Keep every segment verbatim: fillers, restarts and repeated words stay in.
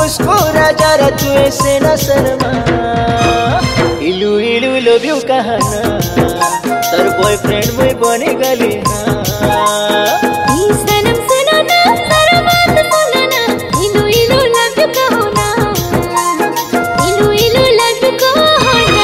मुस्कुरा जरा तू ऐसे न शर्मा। इलू इलू लव यू कहना तर बॉयफ्रेंड मुई बनी गली ना। सनम सुनो ना सारा बात सुनो ना, इलू इलू लव यू कहो ना, इलू इलू लव यू कहो ना।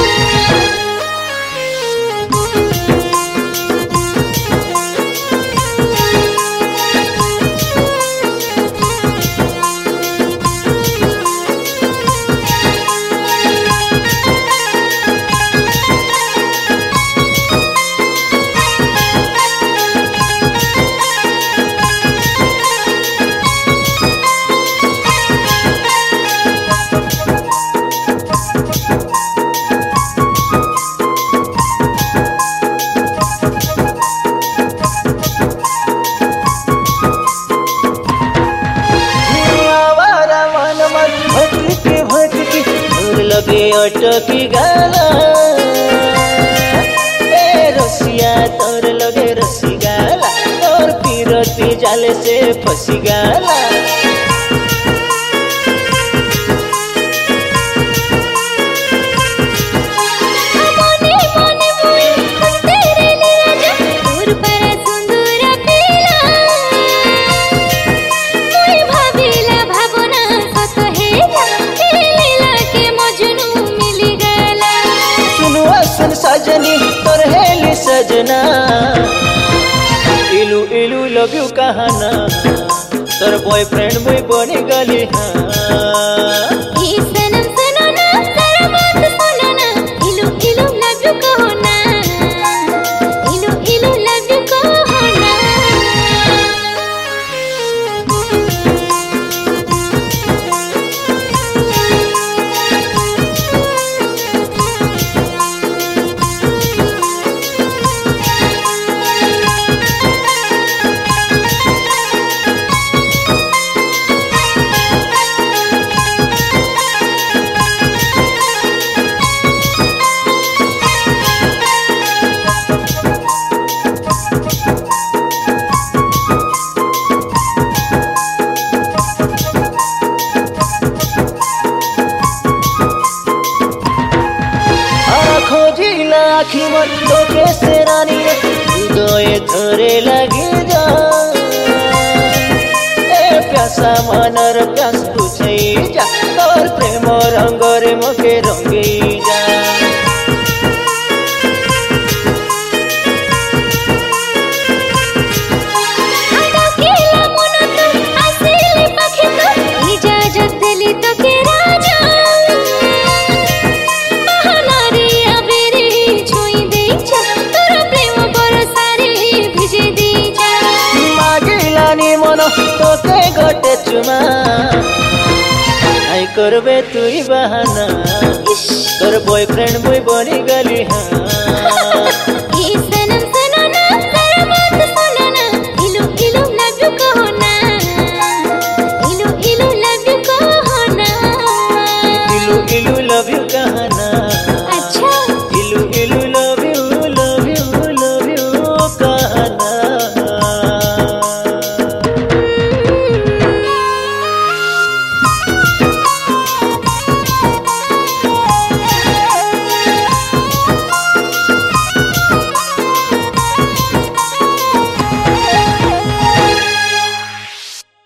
लगे अटकी गाला ए रसिया तोर लगे रसी गाला, तोर पीरती जाले से फसी गाला। सजनी तोर हेली सजना, इलू इलू लव यू कहना तोर बॉयफ्रेंड मुई बनी गली हाँ। सनम सुनो ना सारा बात सुनो ना, इलू इलू लव यू कहो ना, इलू इलू लव यू कहो ना। आखी मन तो कैसे रानी हृदय धरे लगे जा ए प्यासा मनर प्यास बुझे जा, तोर प्रेम रंगरे मके रंगे जा। मन तोते गोटे चुमा आई करबे तुई बहाना, तोर बॉयफ्रेंड मुई बनी गली हाँ।